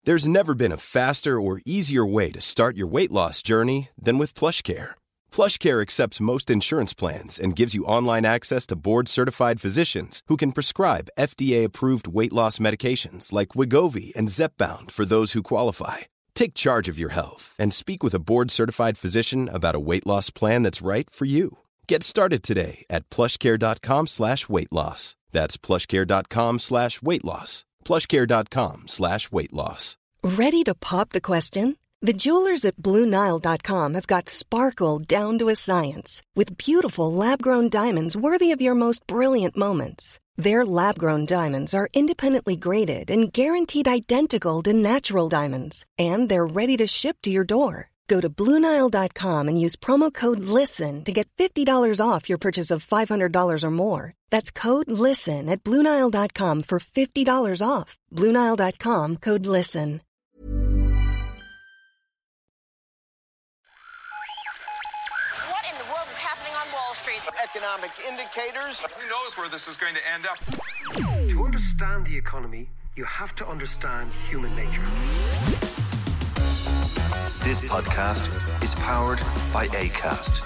There's never been a faster or easier way to start your weight loss journey than with PlushCare. PlushCare accepts most insurance plans and gives you online access to board-certified physicians who can prescribe FDA-approved weight loss medications like Wegovy and Zepbound for those who qualify. Take charge of your health and speak with a board-certified physician about a weight loss plan that's right for you. Get started today at plushcare.com/weight-loss. That's plushcare.com/weight-loss. plushcare.com/weight-loss. Ready to pop the question? The jewelers at BlueNile.com have got sparkle down to a science with beautiful lab-grown diamonds worthy of your most brilliant moments. Their lab-grown diamonds are independently graded and guaranteed identical to natural diamonds, and they're ready to ship to your door. Go to BlueNile.com and use promo code LISTEN to get $50 off your purchase of $500 or more. That's code LISTEN at BlueNile.com for $50 off. BlueNile.com, code LISTEN. What in the world is happening on Wall Street? Economic indicators. Who knows where this is going to end up? To understand the economy, you have to understand human nature. This podcast is powered by Acast.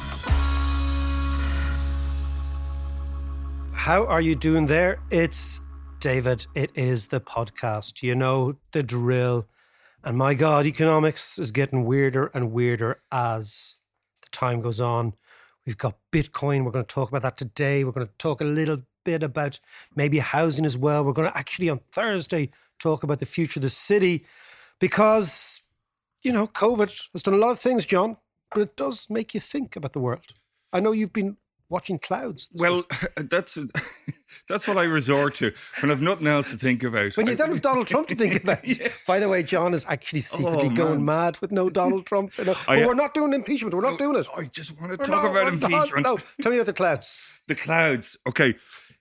How are you doing there? It's David. It is the podcast. You know the drill. And my God, economics is getting weirder and weirder as the time goes on. We've got Bitcoin. We're going to talk about that today. We're going to talk a little bit about maybe housing as well. We're going to actually on Thursday talk about the future of the city because, you know, COVID has done a lot of things, John, but it does make you think about the world. I know you've been watching clouds. Well, that's what I resort to when I've nothing else to think about. When you don't have Donald Trump to think about. Yeah. By the way, John is actually secretly going mad with no Donald Trump. You know. We're not doing impeachment. We're not doing it. I just want to talk about impeachment. No, tell me about the clouds. The clouds. Okay.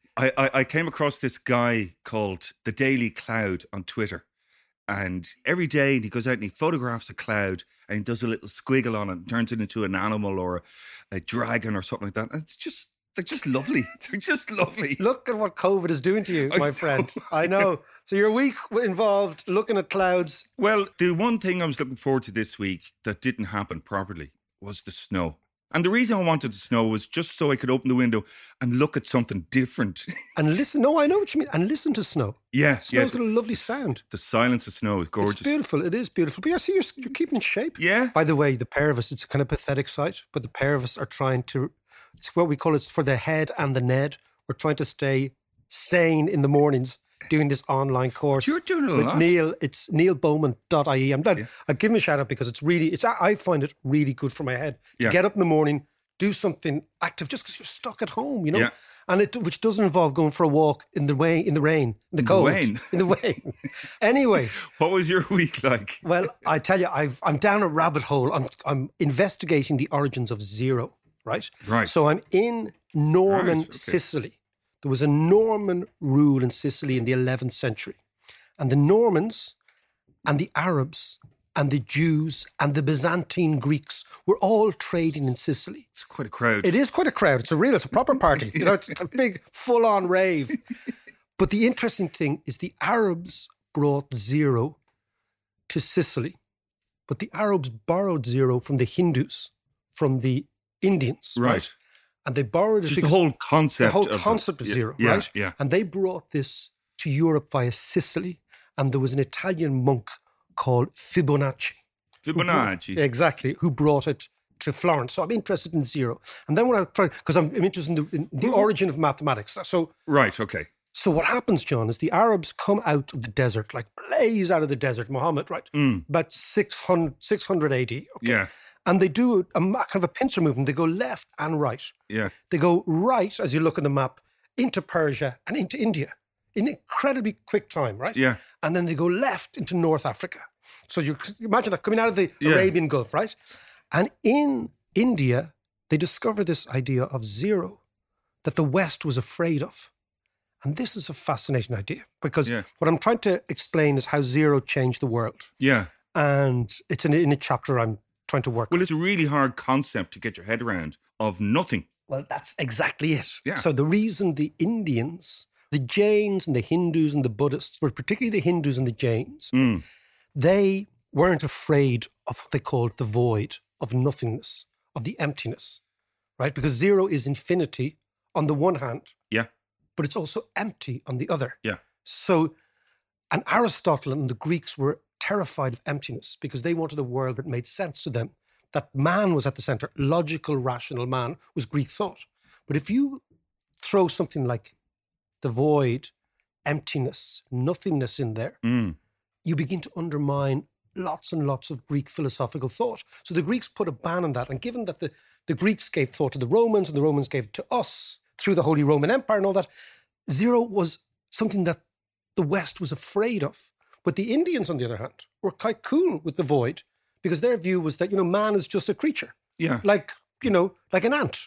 I came across this guy called The Daily Cloud on Twitter. And every day he goes out and he photographs a cloud and he does a little squiggle on it and turns it into an animal or a dragon or something like that. And they're just lovely. They're just lovely. Look at what COVID is doing to you, my friend. I know. So your week involved looking at clouds. Well, the one thing I was looking forward to this week that didn't happen properly was the snow. And the reason I wanted the snow was just so I could open the window and look at something different. And listen, no, I know what you mean. And listen to snow. Yeah. Snow's got a lovely sound. The silence of snow is gorgeous. It's beautiful. It is beautiful. But I see you're keeping shape. Yeah. By the way, the pair of us, it's a kind of pathetic sight, but the pair of us are trying to, it's what we call it's for the head and the Ned. We're trying to stay sane in the mornings doing this online course. You're doing a with lot. Neil. It's neilbowman.ie. I'm done. I'll give him a shout out because I find it really good for my head to get up in the morning, do something active just because you're stuck at home, you know? Yeah. And which doesn't involve going for a walk in the rain, in the cold. In the rain. Anyway. What was your week like? Well, I tell you, I'm down a rabbit hole. I'm investigating the origins of zero, right? Right. So I'm in Norman, Sicily. There was a Norman rule in Sicily in the 11th century. And the Normans and the Arabs and the Jews and the Byzantine Greeks were all trading in Sicily. It's quite a crowd. It is quite a crowd. It's a proper party. You know, it's a big full-on rave. But the interesting thing is the Arabs brought zero to Sicily. But the Arabs borrowed zero from the Hindus, from the Indians. Right. And they borrowed it. Just the whole concept of zero, right? Yeah. And they brought this to Europe via Sicily. And there was an Italian monk called Fibonacci. Exactly. Who brought it to Florence. So I'm interested in zero. And then when I try, because I'm interested in the origin of mathematics. So right, okay. So what happens, John, is the Arabs come out of the desert, like blaze out of the desert, Muhammad, right? About 600 AD. Okay? Yeah. And they do a kind of a pincer movement. They go left and right. Yeah. They go right, as you look at the map, into Persia and into India in incredibly quick time, right? Yeah. And then they go left into North Africa. So you imagine that coming out of the Arabian Gulf, right? And in India, they discover this idea of zero that the West was afraid of. And this is a fascinating idea because what I'm trying to explain is how zero changed the world. Yeah. And it's in a chapter I'm trying to work on. Well, it's a really hard concept to get your head around of nothing. Well, that's exactly it. Yeah. So the reason the Indians, the Jains and the Hindus and the Buddhists, but particularly the Hindus and the Jains, They weren't afraid of what they called the void, of nothingness, of the emptiness, right? Because zero is infinity on the one hand, Yeah. but it's also empty on the other. Yeah. So, and Aristotle and the Greeks were terrified of emptiness because they wanted a world that made sense to them, that man was at the center. Logical, rational man was Greek thought. But if you throw something like the void, emptiness, nothingness in there, you begin to undermine lots and lots of Greek philosophical thought. So the Greeks put a ban on that. And given that the Greeks gave thought to the Romans and the Romans gave it to us through the Holy Roman Empire and all that, zero was something that the West was afraid of. But the Indians, on the other hand, were quite cool with the void because their view was that, man is just a creature. Yeah. Like an ant.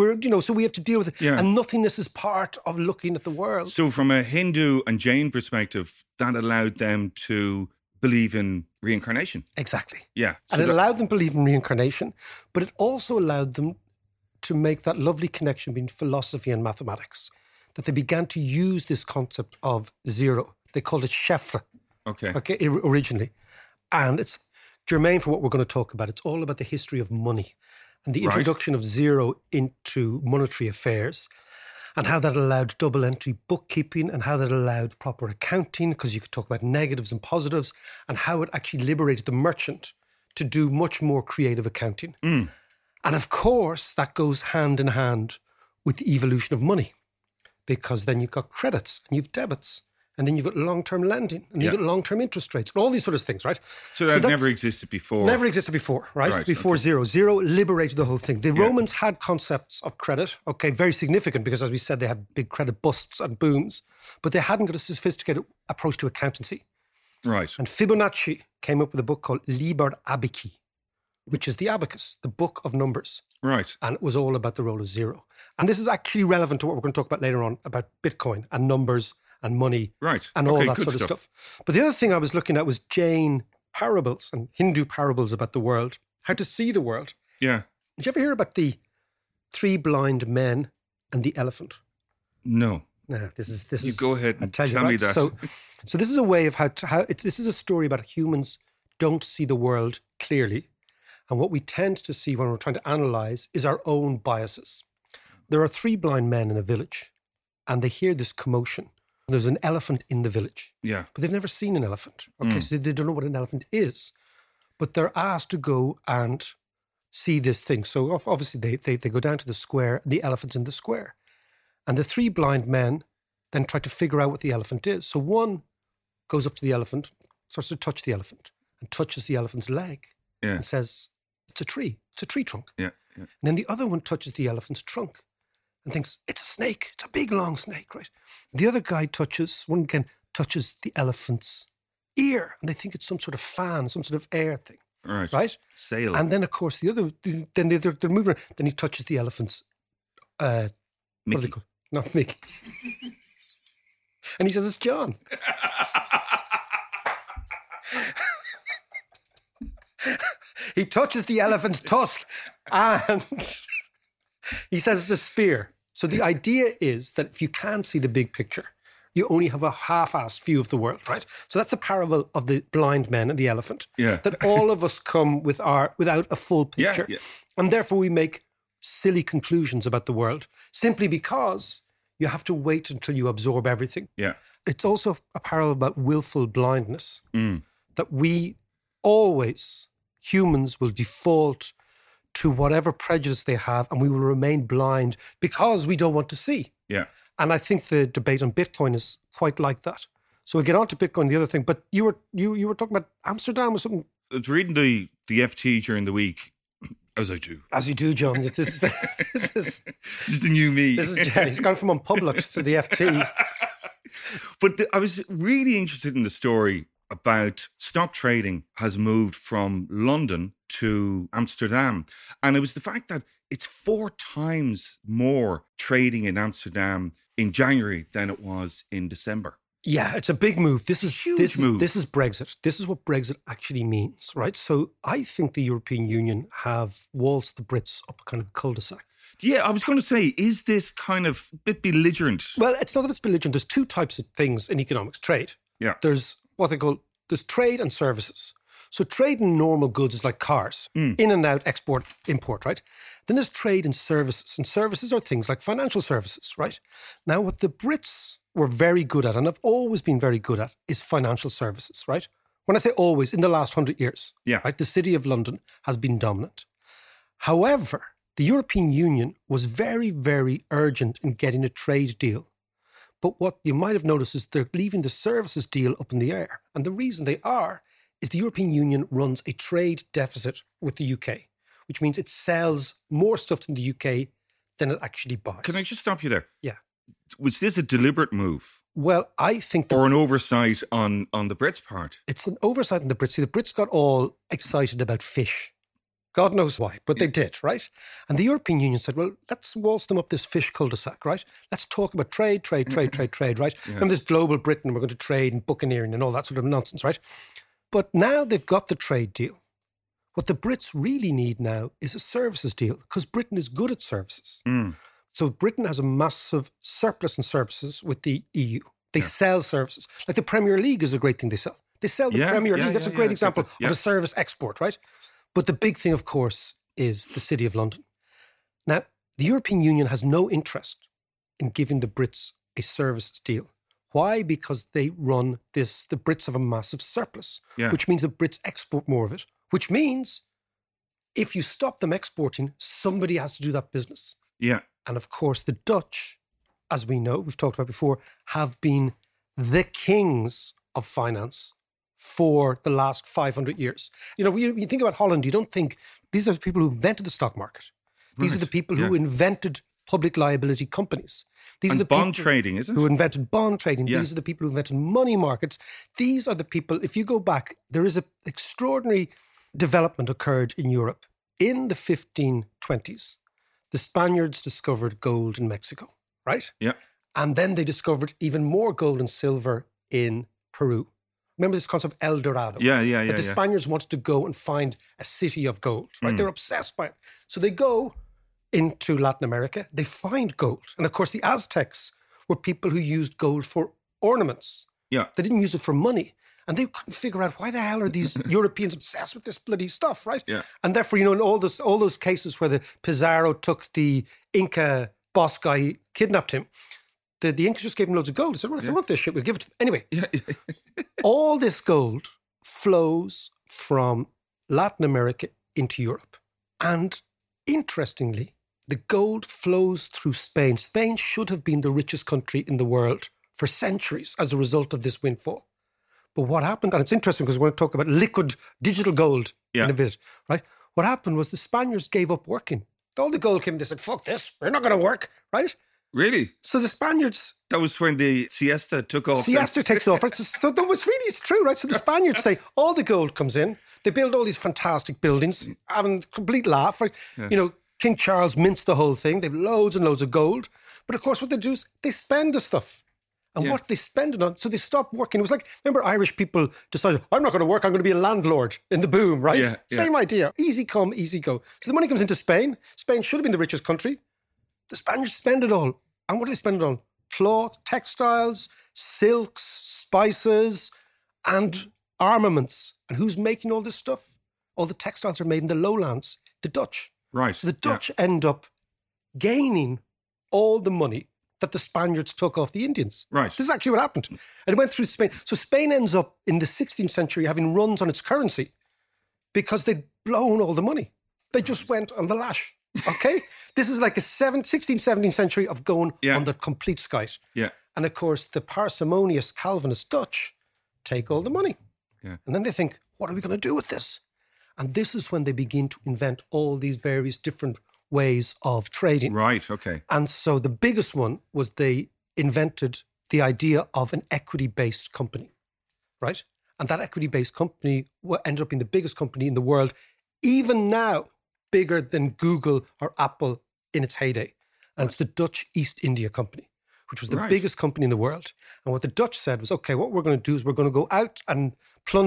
So we have to deal with it. Yeah. And nothingness is part of looking at the world. So from a Hindu and Jain perspective, that allowed them to believe in reincarnation. Exactly. Yeah. And it allowed them to believe in reincarnation, but it also allowed them to make that lovely connection between philosophy and mathematics, that they began to use this concept of zero. They called it chiffre, originally. And it's germane for what we're going to talk about. It's all about the history of money and the introduction of zero into monetary affairs, and how that allowed double entry bookkeeping, and how that allowed proper accounting, because you could talk about negatives and positives, and how it actually liberated the merchant to do much more creative accounting. And of course, that goes hand in hand with the evolution of money, because then you've got credits and you've debits, and then you've got long-term lending, and you've got long-term interest rates, and all these sort of things, right? So that never existed before. Never existed before, right? Before zero. Zero liberated the whole thing. The Romans had concepts of credit, very significant, because as we said, they had big credit busts and booms, but they hadn't got a sophisticated approach to accountancy. Right. And Fibonacci came up with a book called Liber Abaci, which is the abacus, the book of numbers. Right. And it was all about the role of zero. And this is actually relevant to what we're going to talk about later on, about Bitcoin and numbers and money, and all that sort of stuff. But the other thing I was looking at was Jain parables and Hindu parables about the world, how to see the world. Yeah. Did you ever hear about the 3 blind men and the elephant? No. No, this is. You go ahead and tell me that. So this is a way of this is a story about humans don't see the world clearly, and what we tend to see when we're trying to analyze is our own biases. There are 3 blind men in a village, and they hear this commotion. There's an elephant in the village. Yeah. But they've never seen an elephant. So they don't know what an elephant is. But they're asked to go and see this thing. So obviously they go down to the square, the elephant's in the square. And the 3 blind men then try to figure out what the elephant is. So one goes up to the elephant, starts to touch the elephant, and touches the elephant's leg and says, it's a tree trunk. Yeah. And then the other one touches the elephant's trunk and thinks, it's a snake. It's a big, long snake, right? The other guy touches the elephant's ear, and they think it's some sort of fan, some sort of air thing. Right? Sail. And then, of course, they're moving. Then he touches the elephant's... Mickey. Not Mickey. And he says, it's John. He touches the elephant's tusk, and he says it's a spear. So the idea is that if you can't see the big picture, you only have a half-assed view of the world, right? So that's the parable of the blind men and the elephant. Yeah. That all of us come without a full picture. Yeah. And therefore we make silly conclusions about the world simply because you have to wait until you absorb everything. Yeah. It's also a parable about willful blindness. That we always, humans, will default to whatever prejudice they have, and we will remain blind because we don't want to see. Yeah. And I think the debate on Bitcoin is quite like that. So we get on to Bitcoin, the other thing. But you were talking about Amsterdam or something. I was reading the FT during the week, as I do. As you do, John. This is This is the new me. He's gone from Unpublic to the FT. But I was really interested in the story about stock trading has moved from London to Amsterdam. And it was the fact that it's 4 times more trading in Amsterdam in January than it was in December. Yeah, it's a big move. This is Huge move. This is Brexit. This is what Brexit actually means, right? So I think the European Union have waltzed the Brits up a kind of cul-de-sac. Yeah, I was going to say, is this kind of a bit belligerent? Well, it's not that it's belligerent. There's 2 types of things in economics. Trade. Yeah. There's what they call There's trade and services. So trade in normal goods is like cars, in and out, export, import, right? Then there's trade in services, and services are things like financial services, right? Now, what the Brits were very good at, and have always been very good at, is financial services, right? When I say always, in the last 100 years, right? The City of London has been dominant. However, the European Union was very, very urgent in getting a trade deal. But what you might have noticed is they're leaving the services deal up in the air. And the reason they are is the European Union runs a trade deficit with the UK, which means it sells more stuff to the UK than it actually buys. Can I just stop you there? Yeah. Was this a deliberate move? Well, I think... Or an oversight on the Brits' part? It's an oversight on the Brits. See, the Brits got all excited about fish. God knows why, but they did, right? And the European Union said, well, let's waltz them up this fish cul-de-sac, right? Let's talk about trade, right? Yeah. And this global Britain, we're going to trade and buccaneering and all that sort of nonsense, right? But now they've got the trade deal. What the Brits really need now is a services deal, because Britain is good at services. So Britain has a massive surplus in services with the EU. They sell services. Like the Premier League is a great thing they sell. They sell the Premier League. That's a great example of a service export, right? But the big thing, of course, is the City of London. Now, the European Union has no interest in giving the Brits a services deal. Why? Because they run this, the Brits have a massive surplus, which means the Brits export more of it, which means if you stop them exporting, somebody has to do that business. Yeah. And of course, the Dutch, as we know, we've talked about before, have been the kings of finance for the last 500 years. You know, when you think about Holland, you don't think these are the people who invented the stock market. These are the people who invented public liability companies. These are the bond trading, isn't it? Who invented bond trading. These are the people who invented money markets. These are the people, if you go back, there is an extraordinary development occurred in Europe in the 1520s. The Spaniards discovered gold in Mexico, right? Yeah. And then they discovered even more gold and silver in Peru. Remember this concept of El Dorado? That the Spaniards wanted to go and find a city of gold, right? They're obsessed by it. So they go into Latin America, they find gold. And of course, the Aztecs were people who used gold for ornaments. Yeah. They didn't use it for money. And they couldn't figure out why the hell are these Europeans obsessed with this bloody stuff, right? Yeah. And therefore, you know, in all those cases where the Pizarro took the Inca boss guy, kidnapped him, the Incas just gave him loads of gold. They said, well, if they want this shit, we'll give it to them. Anyway, all this gold flows from Latin America into Europe. And interestingly, the gold flows through Spain. Spain should have been the richest country in the world for centuries as a result of this windfall. But what happened, and it's interesting because we're going to talk about liquid digital gold in a bit, right? What happened was the Spaniards gave up working. All the gold came, they said, fuck this, we're not going to work, right? Really? So the Spaniards... That was when the siesta took off. Siesta takes off, right? So that was really, it's true, right? So the Spaniards say, all the gold comes in, they build all these fantastic buildings, having a complete laugh, right? Yeah. You know, King Charles mints the whole thing, they have loads and loads of gold. But of course what they do is they spend the stuff. And what they spend it on, so they stop working. It was like, remember Irish people decided, I'm not going to work, I'm going to be a landlord in the boom, right? Yeah, Same idea. Easy come, easy go. So the money comes into Spain. Spain should have been the richest country. The Spaniards spend it all. And what do they spend it on? Cloth, textiles, silks, spices, and armaments. And who's making all this stuff? All the textiles are made in the lowlands. The Dutch. Right. So the Dutch end up gaining all the money that the Spaniards took off the Indians. Right. This is actually what happened. And it went through Spain. So Spain ends up in the 16th century having runs on its currency because they'd blown all the money. They just went on the lash. Okay? This is like a 16th, 17th century of going on the complete skite. Yeah. And of course, the parsimonious Calvinist Dutch take all the money. Yeah. And then they think, what are we going to do with this? And this is when they begin to invent all these various different ways of trading. Right, okay. And so the biggest one was they invented the idea of an equity-based company, right? And that equity-based company ended up being the biggest company in the world, even now, bigger than Google or Apple in its heyday. And it's the Dutch East India Company, which was the biggest company in the world. And what the Dutch said was, okay, what we're going to do is we're going to go out and plunder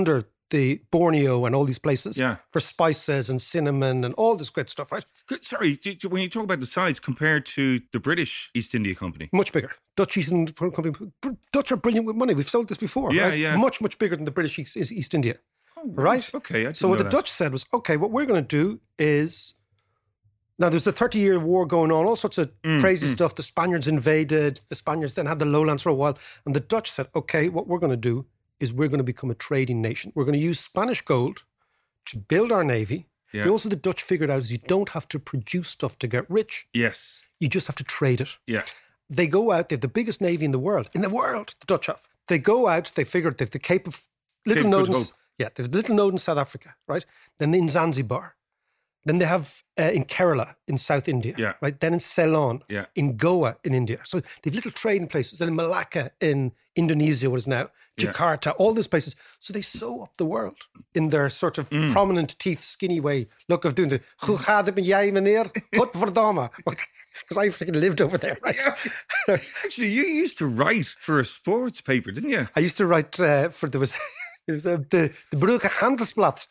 the Borneo and all these places Yeah. for spices and cinnamon and all this great stuff, right? Sorry, when you talk about the size compared to the British East India Company. Much bigger. Dutch East India Company. Dutch are brilliant with money. We've sold this before, Yeah, right? yeah. Much, much bigger than the British East India, right? Okay, I didn't So what know the that. Dutch said was, okay, what we're going to do is... Now, there's the 30-year war going on, all sorts of crazy stuff. The Spaniards invaded. The Spaniards then had the lowlands for a while. And the Dutch said, okay, what we're going to do is we're going to become a trading nation. We're going to use Spanish gold to build our navy. Yeah. Also, the Dutch figured out is you don't have to produce stuff to get rich. Yes. You just have to trade it. Yeah. They go out, they have the biggest navy in the world. In the world, the Dutch have. They go out, they figured they have the Cape of Little Cape Node. Good Hope. Yeah, there's Little Node in South Africa, right? Then in Zanzibar. Then they have in Kerala in South India, Yeah. right? Then in Ceylon, Yeah. in Goa in India. So they've little trading places. Then in Malacca in Indonesia, what is now Yeah. Jakarta, all these places. So they sew up the world in their sort of prominent teeth, skinny way. Look, of doing the "Hoe gaat het met jij, meneer? Godverdomme." Because I freaking lived over there, right? Yeah. Actually, you used to write for a sports paper, didn't you? I used to write for there was the Brugge Handelsblad.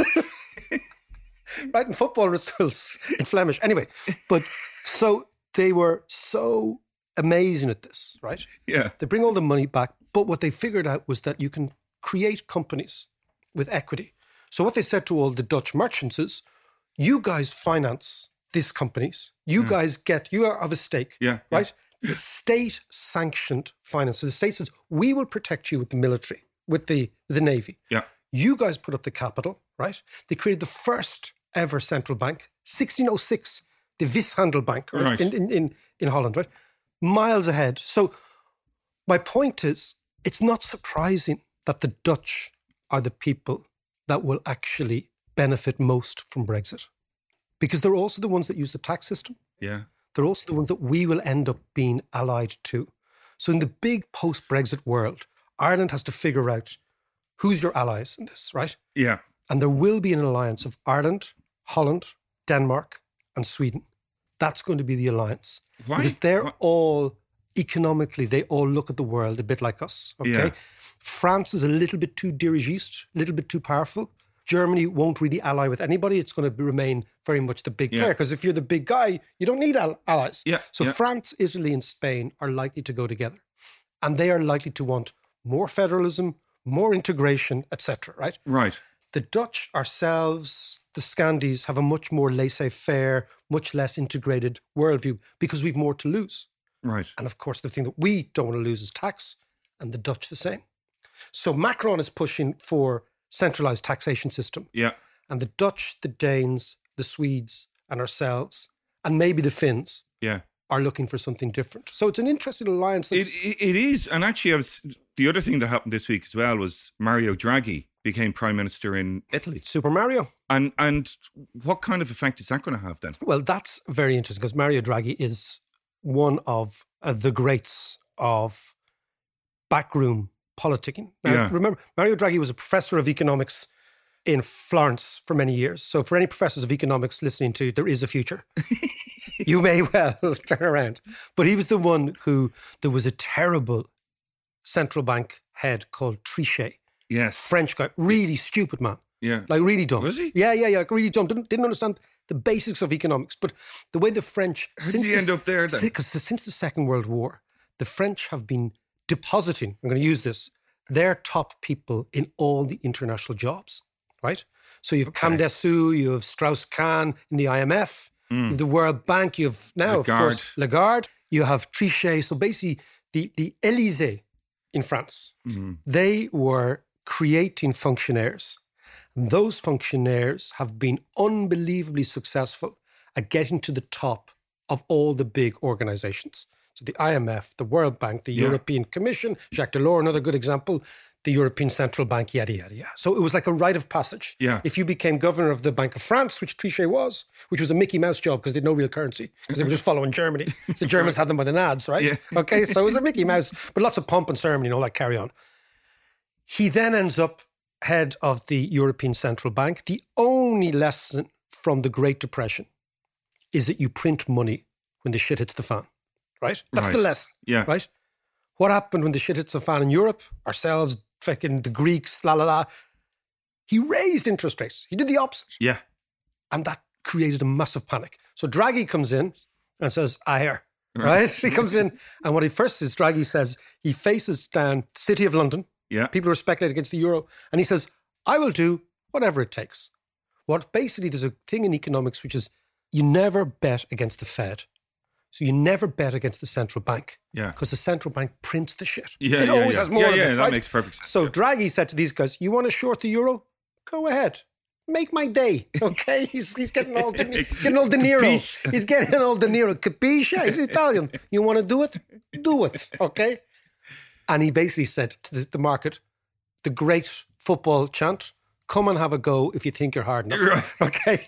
Writing football results in Flemish. Anyway, but so they were so amazing at this, right? Yeah. They bring all the money back, but what they figured out was that you can create companies with equity. So what they said to all the Dutch merchants is, you guys finance these companies. You guys you have a stake, Yeah, right? The state-sanctioned finance. So the state says, we will protect you with the military, with the navy. Yeah. You guys put up the capital, right? They created the first ever central bank, 1606, the Wishandelbank, right? Right. In Holland, right? Miles ahead. So my point is, it's not surprising that the Dutch are the people that will actually benefit most from Brexit, because they're also the ones that use the tax system. Yeah. They're also the ones that we will end up being allied to. So in the big post-Brexit world, Ireland has to figure out who's your allies in this, right? Yeah. And there will be an alliance of Ireland, Holland, Denmark, and Sweden. That's going to be the alliance. Why? Because they're Why? all, economically, they all look at the world a bit like us, okay? Yeah. France is a little bit too dirigiste, a little bit too powerful. Germany won't really ally with anybody. It's going to remain very much the big Yeah. player, because if you're the big guy, you don't need allies. Yeah, So yeah. France, Italy, and Spain are likely to go together. And they are likely to want more federalism, more integration, etc., right? Right. The Dutch ourselves, the Scandies, have a much more laissez-faire, much less integrated worldview because we've more to lose. Right. And of course, the thing that we don't want to lose is tax, and the Dutch the same. So Macron is pushing for centralised taxation system. Yeah. And the Dutch, the Danes, the Swedes, and ourselves, and maybe the Finns, Yeah. are looking for something different. So it's an interesting alliance. It is. And actually, the other thing that happened this week as well was Mario Draghi became Prime Minister in Italy. Super Mario. And what kind of effect is that going to have then? Well, that's very interesting because Mario Draghi is one of the greats of backroom politicking. Now, Yeah. remember, Mario Draghi was a professor of economics in Florence for many years. So for any professors of economics listening to, there is a future. You may well turn around. But he was the one who, there was a terrible central bank head called Trichet, Yes. French guy, really stupid man. Yeah. Like really dumb. Was he? Yeah, like really dumb. Didn't understand the basics of economics. But the way the French... How did he end up there then? Because since the Second World War, the French have been depositing, I'm going to use this, their top people in all the international jobs, right? So you have Camdessu, you have Strauss-Kahn in the IMF, you have the World Bank, you have now, of course, Lagarde, you have Trichet. So basically, the Élysée in France, they were creating functionaires. And those functionaires have been unbelievably successful at getting to the top of all the big organizations. So the IMF, the World Bank, the European Commission, Jacques Delors, another good example, the European Central Bank, yada, yada, yada. So it was like a rite of passage. Yeah. If you became governor of the Bank of France, which Trichet was, which was a Mickey Mouse job because they had no real currency, because they were just following Germany. The Germans had them by the nads, right? Yeah. Okay, so it was a Mickey Mouse, but lots of pomp and ceremony and all that carry on. He then ends up head of the European Central Bank. The only lesson from the Great Depression is that you print money when the shit hits the fan, right? That's the Right. lesson, Yeah. right? What happened when the shit hits the fan in Europe? Ourselves, fucking the Greeks, la la la. He raised interest rates. He did the opposite. Yeah. And that created a massive panic. So Draghi comes in and says, I hear, right? He comes in and what he first is, Draghi says, he faces down City of London. Yeah. People are speculating against the euro. And he says, I will do whatever it takes. What basically, there's a thing in economics, which is you never bet against the Fed. So you never bet against the central bank. Yeah. Because the central bank prints the shit. Yeah, it always has more of it, that right? makes perfect sense. So Draghi said to these guys, you want to short the euro? Go ahead. Make my day, okay? He's getting all De Niro. Capisce. He's getting all De Niro. Capisce? He's Italian. You want to do it? Do it, okay? And he basically said to the market, the great football chant, come and have a go if you think you're hard enough. Right. Okay?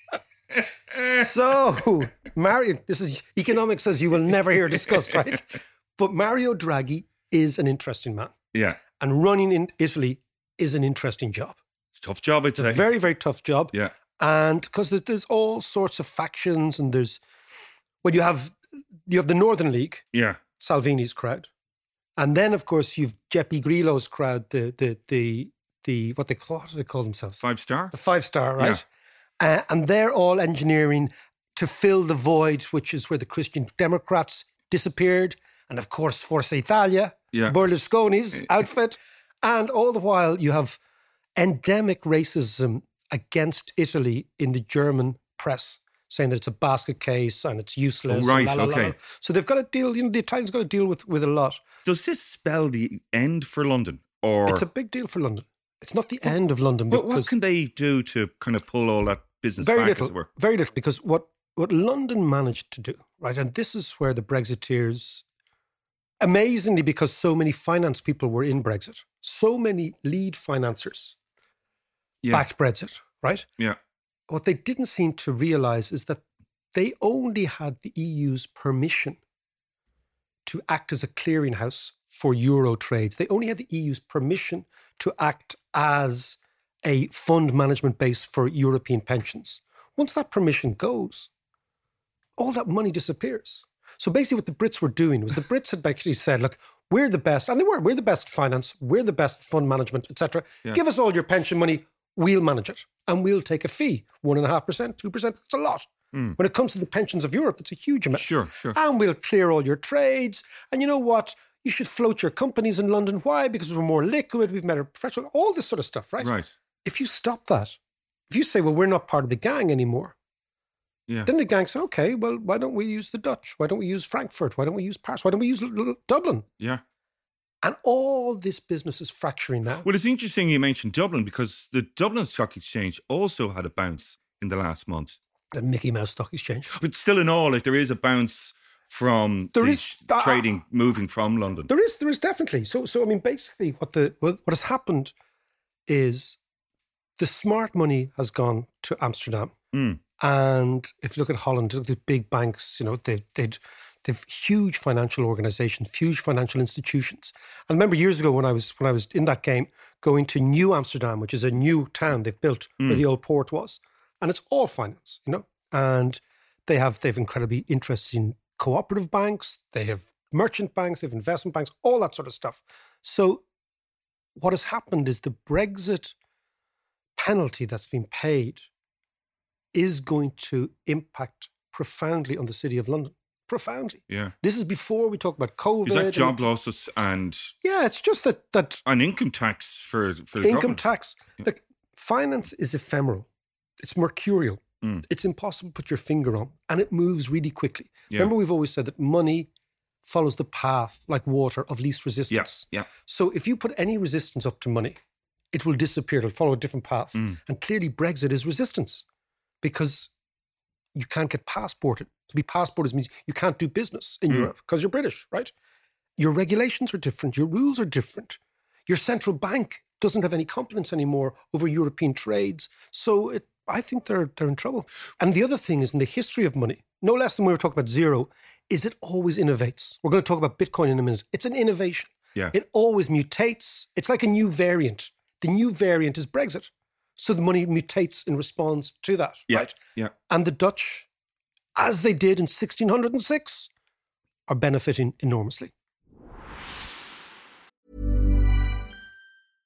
So, Mario, this is economics as you will never hear discussed, right? But Mario Draghi is an interesting man. Yeah. And running in Italy is an interesting job. It's a tough job, I'd say. A very, very tough job. Yeah. And because there's all sorts of factions and there's, well, you have the Northern League, Yeah. Salvini's crowd. And then, of course, you've Beppe Grillo's crowd, the what do they call themselves? 5-star? The 5-star, right? And they're all engineering to fill the void, which is where the Christian Democrats disappeared. And of course, Forza Italia, Yeah. Berlusconi's outfit. And all the while, you have endemic racism against Italy in the German press, saying that it's a basket case and it's useless. Oh, right, and okay. So they've got to deal, the Italians got to deal with a lot. Does this spell the end for London? Or It's a big deal for London. It's not the end of London. what Because can they do to kind of pull all that business very back, little, as it were? very little, because what London managed to do, right, and this is where the Brexiteers, amazingly, because so many finance people were in Brexit, so many lead financiers backed Brexit, right? Yeah. What they didn't seem to realise is that they only had the EU's permission to act as a clearinghouse for euro trades. They only had the EU's permission to act as a fund management base for European pensions. Once that permission goes, all that money disappears. So basically what the Brits were doing was the Brits had actually said, look, we're the best, and we're the best at finance, we're the best at fund management, etc. Yeah. Give us all your pension money, we'll manage it. And we'll take a fee, 1.5%, 2%, it's a lot. When it comes to the pensions of Europe, it's a huge amount. Sure. And we'll clear all your trades. And you know what? You should float your companies in London. Why? Because we're more liquid, we've made a professional, all this sort of stuff, right? Right. If you stop that, if you say, well, we're not part of the gang anymore, Yeah. then the gang say, okay, well, why don't we use the Dutch? Why don't we use Frankfurt? Why don't we use Paris? Why don't we use Dublin? Yeah. And all this business is fracturing now. Well, it's interesting you mentioned Dublin, because the Dublin Stock Exchange also had a bounce in the last month. The Mickey Mouse Stock Exchange. But still in all, like, there is a bounce from trading moving from London. There is definitely. So I mean, basically what has happened is the smart money has gone to Amsterdam. And if you look at Holland, the big banks, you know, they've huge financial organizations, huge financial institutions. And I remember years ago when I was in that game, going to New Amsterdam, which is a new town they've built where the old port was. And it's all finance, you know. And they've incredibly interesting cooperative banks, they have merchant banks, they have investment banks, all that sort of stuff. So what has happened is the Brexit penalty that's been paid is going to impact profoundly on the City of London. Profoundly. Yeah. This is before we talk about COVID. Is that job losses and... Yeah, it's just that an income tax for the income government? tax. Like, finance is ephemeral. It's mercurial. It's impossible to put your finger on, and it moves really quickly. Yeah. Remember, we've always said that money follows the path, like water, of least resistance. Yeah. So if you put any resistance up to money, it will disappear. It'll follow a different path. And clearly Brexit is resistance because you can't get passported. To be passported means you can't do business in Europe because you're British, right? Your regulations are different. Your rules are different. Your central bank doesn't have any competence anymore over European trades. So I think they're in trouble. And the other thing is, in the history of money, no less than we were talking about zero, is it always innovates. We're going to talk about Bitcoin in a minute. It's an innovation. Yeah. It always mutates. It's like a new variant. The new variant is Brexit. So the money mutates in response to that, right? Yeah. And the Dutch, as they did in 1606, are benefiting enormously.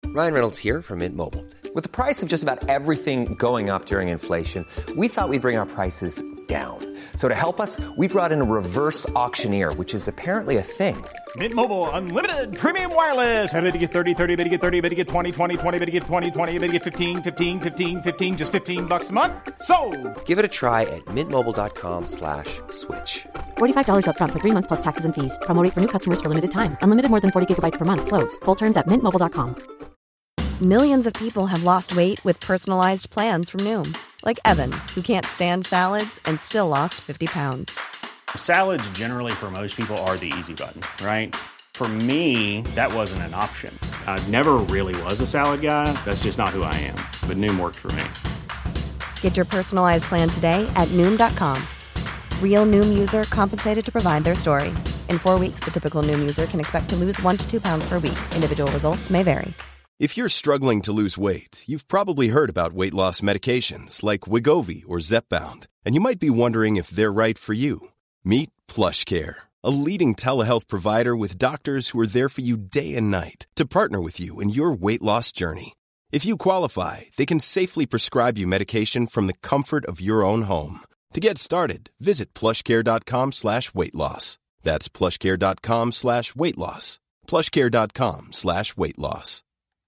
Ryan Reynolds here from Mint Mobile. With the price of just about everything going up during inflation, we thought we'd bring our prices down. So to help us, we brought in a reverse auctioneer, which is apparently a thing. Mint Mobile Unlimited Premium Wireless. How to get 30, 30, bit to get 30, bit to get 20, 20, 20, bit to get 20, 20, bit to get 15, 15, 15, 15, just $15 a month? Sold! Give it a try at mintmobile.com/switch. $45 up front for 3 months plus taxes and fees. Promo rate for new customers for limited time. Unlimited more than 40 gigabytes per month. Slows full terms at mintmobile.com. Millions of people have lost weight with personalized plans from Noom. Like Evan, who can't stand salads and still lost 50 pounds. Salads generally for most people are the easy button, right? For me, that wasn't an option. I never really was a salad guy. That's just not who I am. But Noom worked for me. Get your personalized plan today at Noom.com. Real Noom user compensated to provide their story. In 4 weeks, the typical Noom user can expect to lose 1 to 2 pounds per week. Individual results may vary. If you're struggling to lose weight, you've probably heard about weight loss medications like Wegovy or Zepbound, and you might be wondering if they're right for you. Meet PlushCare, a leading telehealth provider with doctors who are there for you day and night to partner with you in your weight loss journey. If you qualify, they can safely prescribe you medication from the comfort of your own home. To get started, visit plushcare.com/weight-loss. That's plushcare.com/weight-loss. plushcare.com/weight-loss.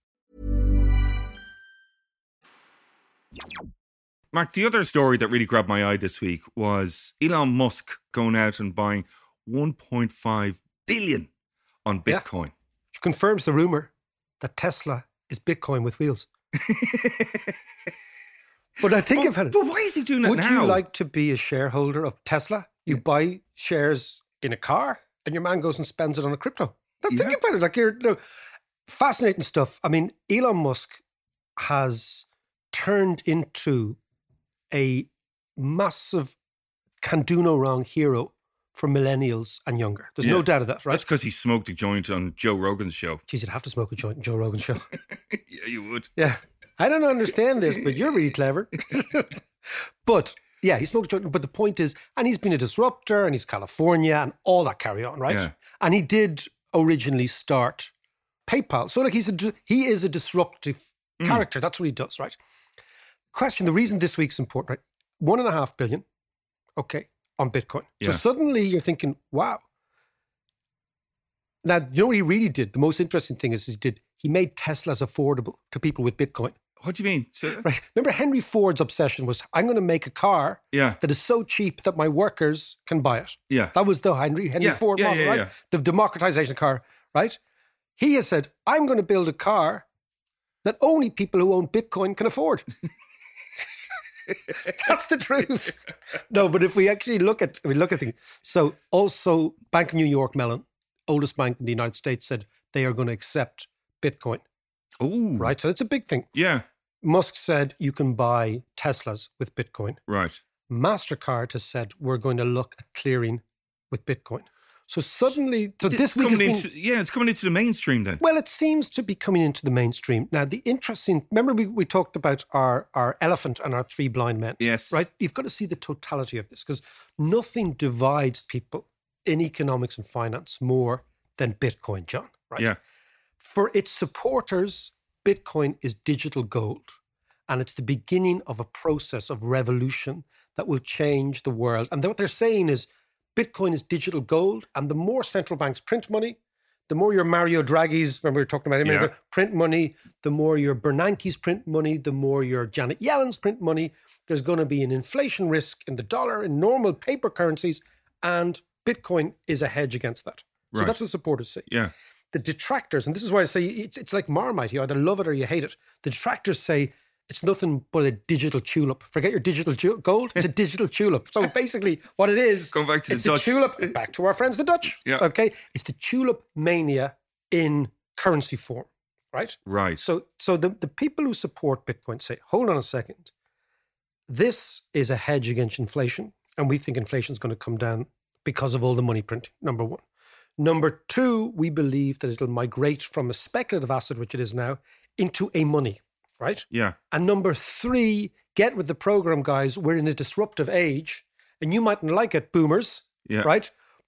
Mark, the other story that really grabbed my eye this week was Elon Musk going out and buying 1.5 billion on Bitcoin. Yeah. Which confirms the rumor that Tesla is Bitcoin with wheels. But I think but why is he doing that now? Would you like to be a shareholder of Tesla? You buy shares in a car and your man goes and spends it on a crypto. Now think about it. Like fascinating stuff. I mean, Elon Musk has turned into a massive can-do-no-wrong hero for millennials and younger. There's no doubt of that, right? That's because he smoked a joint on Joe Rogan's show. Geez, you'd have to smoke a joint on Joe Rogan's show. Yeah, you would. Yeah. I don't understand this, but you're really clever. But, yeah, he smoked a joint. But the point is, and he's been a disruptor, and he's California, and all that carry on, right? Yeah. And he did originally start PayPal. So, like, he is a disruptive character. That's what he does, right? Question, the reason this week's important, right? 1.5 billion, okay, on Bitcoin. So suddenly you're thinking, wow. Now, you know what he really did? The most interesting thing is he made Teslas affordable to people with Bitcoin. What do you mean? So, right. Remember Henry Ford's obsession was, I'm going to make a car that is so cheap that my workers can buy it. Yeah. That was the Henry Ford model, right? Yeah. The democratization car, right? He has said, I'm going to build a car that only people who own Bitcoin can afford. That's the truth. No, but if we actually look at things. So also Bank of New York Mellon, oldest bank in the United States, said they are going to accept Bitcoin. Oh. Right. So it's a big thing. Yeah. Musk said you can buy Teslas with Bitcoin. Right. MasterCard has said we're going to look at clearing with Bitcoin. So suddenly, this week it's coming into the mainstream then. Well, it seems to be coming into the mainstream. Now, the interesting, remember we talked about our elephant and our 3 blind men? Yes. Right? You've got to see the totality of this because nothing divides people in economics and finance more than Bitcoin, John. Right? Yeah. For its supporters, Bitcoin is digital gold. And it's the beginning of a process of revolution that will change the world. And what they're saying is, Bitcoin is digital gold, and the more central banks print money, the more your Mario Draghi's, remember we were talking about him, print money, the more your Bernanke's print money, the more your Janet Yellen's print money. There's going to be an inflation risk in the dollar, in normal paper currencies, and Bitcoin is a hedge against that. So that's what supporters say. Yeah. The detractors, and this is why I say it's like Marmite, you either love it or you hate it. The detractors say, it's nothing but a digital tulip. Forget your digital gold. It's a digital tulip. So basically what it is, going back to the Dutch. Tulip, back to our friends, the Dutch. Yeah. Okay. It's the tulip mania in currency form, right? Right. So the people who support Bitcoin say, hold on a second. This is a hedge against inflation. And we think inflation is going to come down because of all the money printing, number one. Number two, we believe that it'll migrate from a speculative asset, which it is now, into a money. Right? Yeah. And number three, get with the program, guys. We're in a disruptive age, and you mightn't like it, boomers. Yeah. Right? But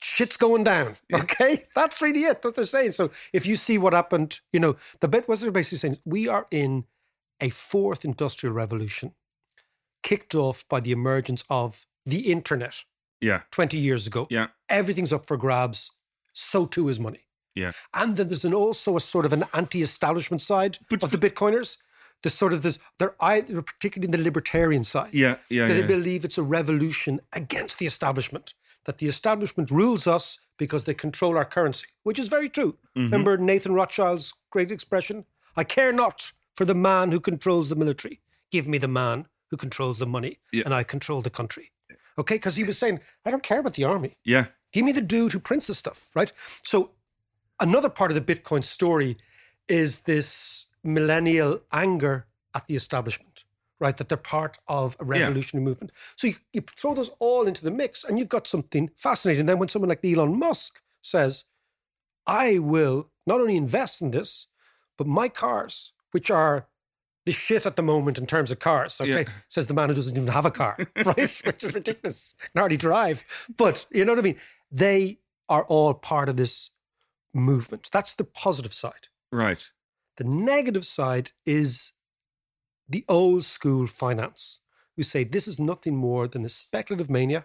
shit's going down. Okay? That's really it. That's what they're saying. So if you see what happened, the bit was they're basically saying, we are in a fourth industrial revolution kicked off by the emergence of the internet 20 years ago. Yeah. Everything's up for grabs. So too is money. Yeah. And then there's also a sort of an anti-establishment side of the Bitcoiners. They're particularly in the libertarian side. They believe it's a revolution against the establishment, that the establishment rules us because they control our currency, which is very true. Mm-hmm. Remember Nathan Rothschild's great expression? I care not for the man who controls the military. Give me the man who controls the money, and I control the country. Okay? Because he was saying, I don't care about the army. Yeah. Give me the dude who prints the stuff, right? So another part of the Bitcoin story is this millennial anger at the establishment, right? That they're part of a revolutionary movement. So you throw those all into the mix and you've got something fascinating. Then when someone like Elon Musk says, I will not only invest in this, but my cars, which are the shit at the moment in terms of cars, okay? Says the man who doesn't even have a car, right? Which is ridiculous. Can hardly drive. But you know what I mean? They are all part of this movement. That's the positive side. Right. The negative side is the old school finance, who say this is nothing more than a speculative mania.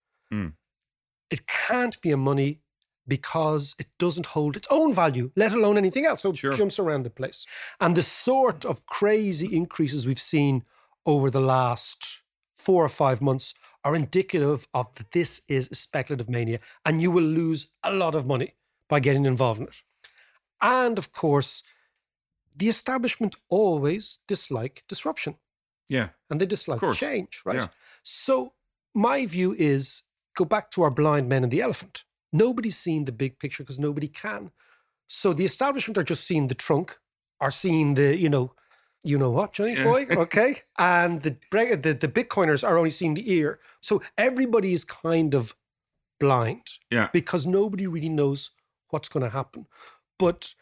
It can't be a money because it doesn't hold its own value, let alone anything else. So it jumps around the place. And the sort of crazy increases we've seen over the last 4 or 5 months are indicative of that this is a speculative mania and you will lose a lot of money by getting involved in it. And of course, the establishment always dislike disruption. Yeah. And they dislike change, right? Yeah. So my view is, go back to our blind men and the elephant. Nobody's seen the big picture because nobody can. So the establishment are just seeing the trunk, are seeing the, you know what, Johnny boy, okay? And the Bitcoiners are only seeing the ear. So everybody is kind of blind because nobody really knows what's going to happen. But,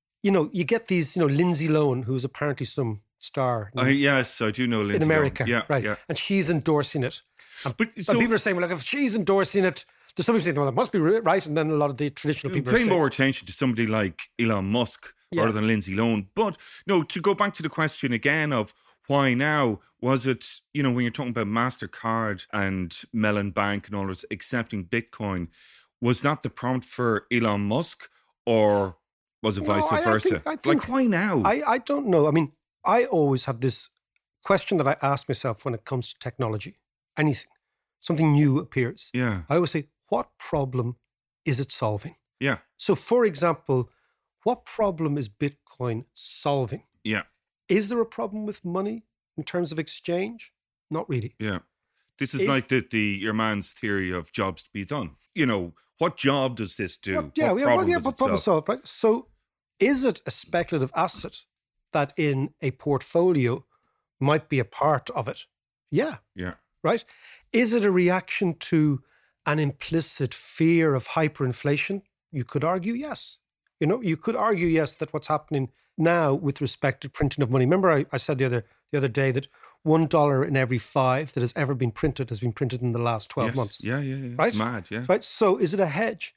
you get these, Lindsay Lohan, who's apparently some star. Yes, I do know Lindsay in America, Lohan. right? Yeah. And she's endorsing it. And people are saying, well, look, if she's endorsing it, there's somebody saying, well, it must be right. And then a lot of the traditional people pay more attention to somebody like Elon Musk rather than Lindsay Lohan. But no, to go back to the question again of why now, was it, when you're talking about MasterCard and Mellon Bank and all this accepting Bitcoin, was that the prompt for Elon Musk or was it vice versa? I think, why now? I don't know. I mean, I always have this question that I ask myself when it comes to technology. Anything, something new appears. Yeah. I always say, what problem is it solving? Yeah. So, for example, what problem is Bitcoin solving? Yeah. Is there a problem with money in terms of exchange? Not really. Yeah. This is like your man's theory of jobs to be done. What job does this do? What problem solved, right? So, is it a speculative asset that in a portfolio might be a part of it? Yeah. Yeah. Right? Is it a reaction to an implicit fear of hyperinflation? You could argue yes. You could argue yes that what's happening now with respect to printing of money. Remember, I said the other day that $1 in every 5 that has ever been printed has been printed in the last 12 months. Yeah. Right? Mad, yeah. Right? So is it a hedge?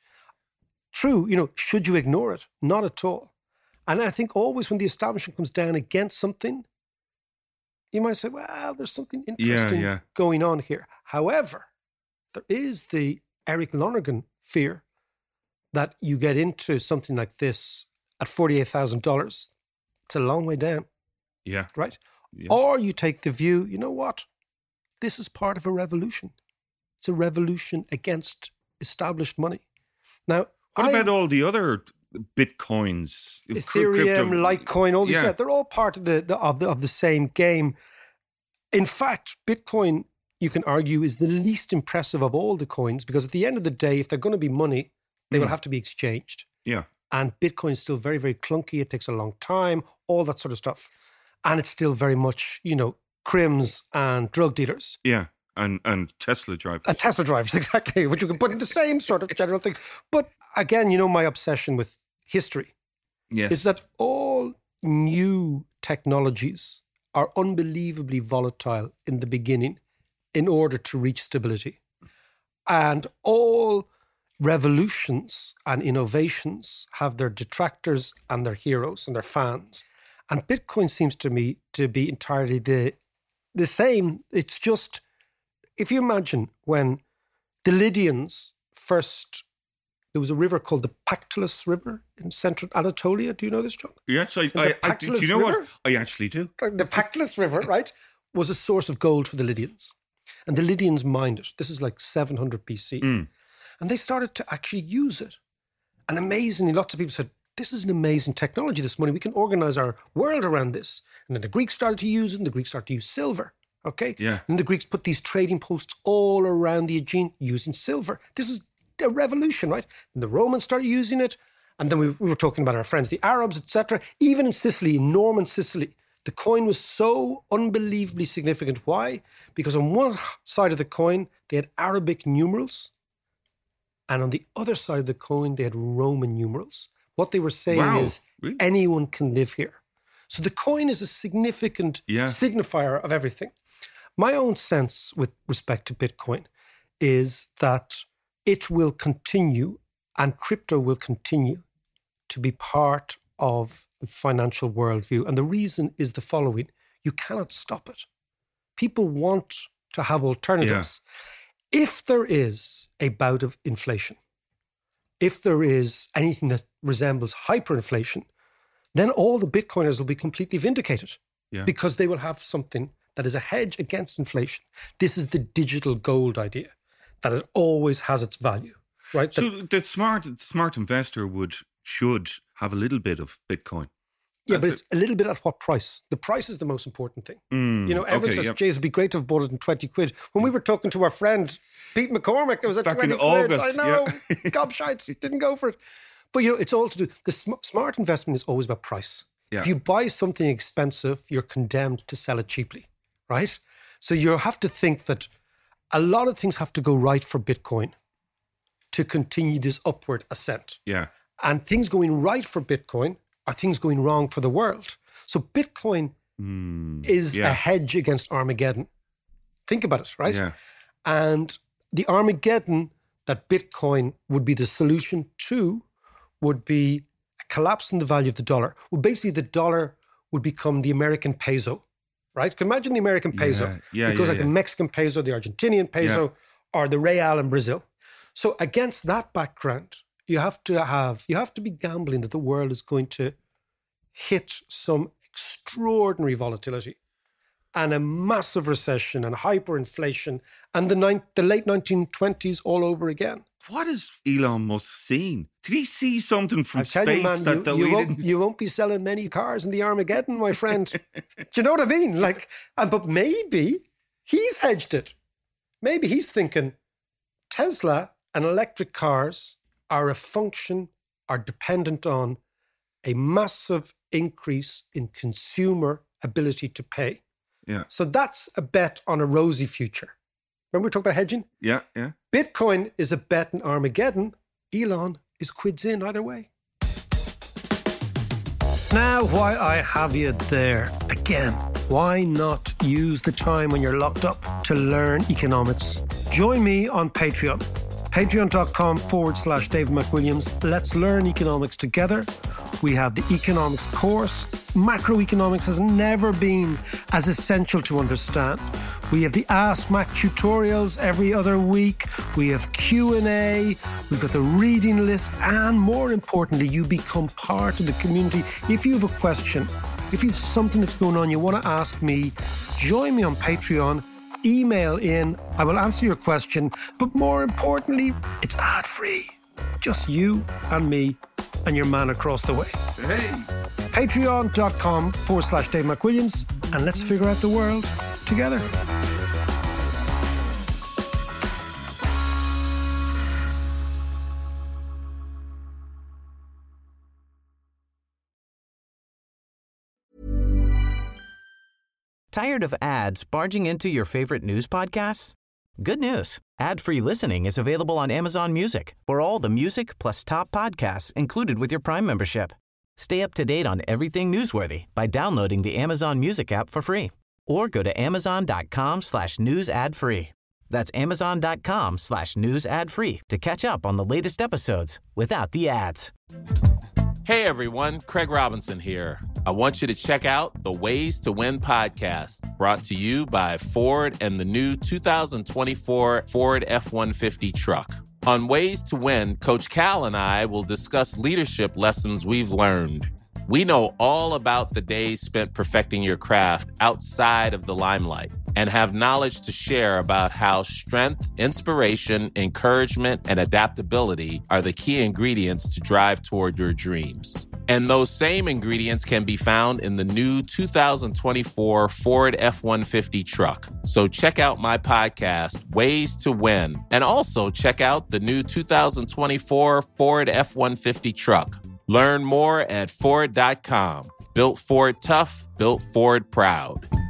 True, should you ignore it? Not at all. And I think always when the establishment comes down against something, you might say, well, there's something interesting going on here. However, there is the Eric Lonergan fear that you get into something like this at $48,000. It's a long way down. Yeah. Right? Yeah. Or you take the view, you know what? This is part of a revolution. It's a revolution against established money. Now, what about all the other Bitcoins? Ethereum, Litecoin, all these, they're all part of the same game. In fact, Bitcoin, you can argue, is the least impressive of all the coins because at the end of the day, if they're going to be money, they will have to be exchanged. Yeah. And Bitcoin is still very, very clunky. It takes a long time, all that sort of stuff. And it's still very much, crims and drug dealers. Yeah. And Tesla drivers. And Tesla drivers, exactly, which you can put in the same sort of general thing. But again, my obsession with history is that all new technologies are unbelievably volatile in the beginning in order to reach stability. And all revolutions and innovations have their detractors and their heroes and their fans. And Bitcoin seems to me to be entirely the same. It's just, if you imagine when the Lydians first, there was a river called the Pactolus River in central Anatolia. Do you know this, John? Yes, do you know what? I actually do. The Pactolus River, right, was a source of gold for the Lydians. And the Lydians mined it. This is like 700 BC. And they started to actually use it. And amazingly, lots of people said, this is an amazing technology, this money. We can organize our world around this. And then the Greeks started to use it, and the Greeks started to use silver. Okay? Yeah. And the Greeks put these trading posts all around the Aegean using silver. This was a revolution, right? And the Romans started using it. And then we were talking about our friends, the Arabs, etc. Even in Sicily, in Norman Sicily, the coin was so unbelievably significant. Why? Because on one side of the coin, they had Arabic numerals. And on the other side of the coin, they had Roman numerals. What they were saying is, really? Anyone can live here. So the coin is a significant signifier of everything. My own sense with respect to Bitcoin is that it will continue, and crypto will continue to be part of the financial worldview. And the reason is the following. You cannot stop it. People want to have alternatives. Yeah. If there is a bout of inflation, if there is anything that resembles hyperinflation, then all the Bitcoiners will be completely vindicated because they will have something that is a hedge against inflation. This is the digital gold idea, that it always has its value, right? So the smart investor should have a little bit of Bitcoin. Yeah, but it's a little bit at what price? The price is the most important thing. Everyone says, Jay, it'd be great to have bought it in 20 quid. When we were talking to our friend, Pete McCormick, it was at 20 quid. August, I know, gobshites, didn't go for it. But, it's all to do, the smart investment is always about price. Yeah. If you buy something expensive, you're condemned to sell it cheaply, right? So you have to think that a lot of things have to go right for Bitcoin to continue this upward ascent. Yeah. And things going right for Bitcoin are things going wrong for the world. So Bitcoin is a hedge against Armageddon. Think about it, right? Yeah. And the Armageddon that Bitcoin would be the solution to would be a collapse in the value of the dollar. Well, basically the dollar would become the American peso, right? Can you imagine the American peso? It goes like the Mexican peso, the Argentinian peso, or the real in Brazil. So against that background, you have to be gambling that the world is going to hit some extraordinary volatility and a massive recession and hyperinflation and the late 1920s all over again. What has Elon Musk seen? Did he see something from space you won't be selling many cars in the Armageddon, my friend. Do you know what I mean? But maybe he's hedged it. Maybe he's thinking Tesla and electric cars are dependent on a massive increase in consumer ability to pay. Yeah. So that's a bet on a rosy future. Remember we talked about hedging? Yeah. Bitcoin is a bet in Armageddon. Elon is quids in either way. Now, why I have you there again, why not use the time when you're locked up to learn economics? Join me on Patreon. Patreon.com/David McWilliams. Let's learn economics together. We have the economics course. Macroeconomics has never been as essential to understand. We have the Ask Mac tutorials every other week. We have Q&A. We've got the reading list. And more importantly, you become part of the community. If you have a question, if you have something that's going on you want to ask me, join me on Patreon. Email in. I will answer your question. But more importantly, it's ad-free. Just you and me and your man across the way. Hey. Patreon.com/Dave McWilliams, and let's figure out the world together. Tired of ads barging into your favorite news podcasts? Good news. Ad-free listening is available on Amazon Music for all the music plus top podcasts included with your Prime membership. Stay up to date on everything newsworthy by downloading the Amazon Music app for free or go to amazon.com/news ad free. That's amazon.com/news ad free to catch up on the latest episodes without the ads. Hey everyone, Craig Robinson here. I want you to check out the Ways to Win podcast, brought to you by Ford and the new 2024 Ford F-150 truck. On Ways to Win, Coach Cal and I will discuss leadership lessons we've learned. We know all about the days spent perfecting your craft outside of the limelight and have knowledge to share about how strength, inspiration, encouragement, and adaptability are the key ingredients to drive toward your dreams. And those same ingredients can be found in the new 2024 Ford F-150 truck. So check out my podcast, Ways to Win, and also check out the new 2024 Ford F-150 truck. Learn more at Ford.com. Built Ford tough, built Ford proud.